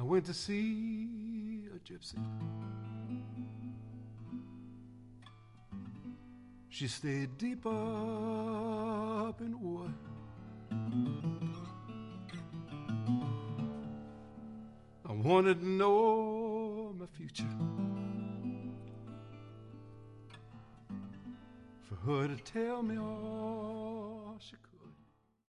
went to see a gypsy. She stayed deep up in the wood. I wanted to know my future, for her to tell me all she could.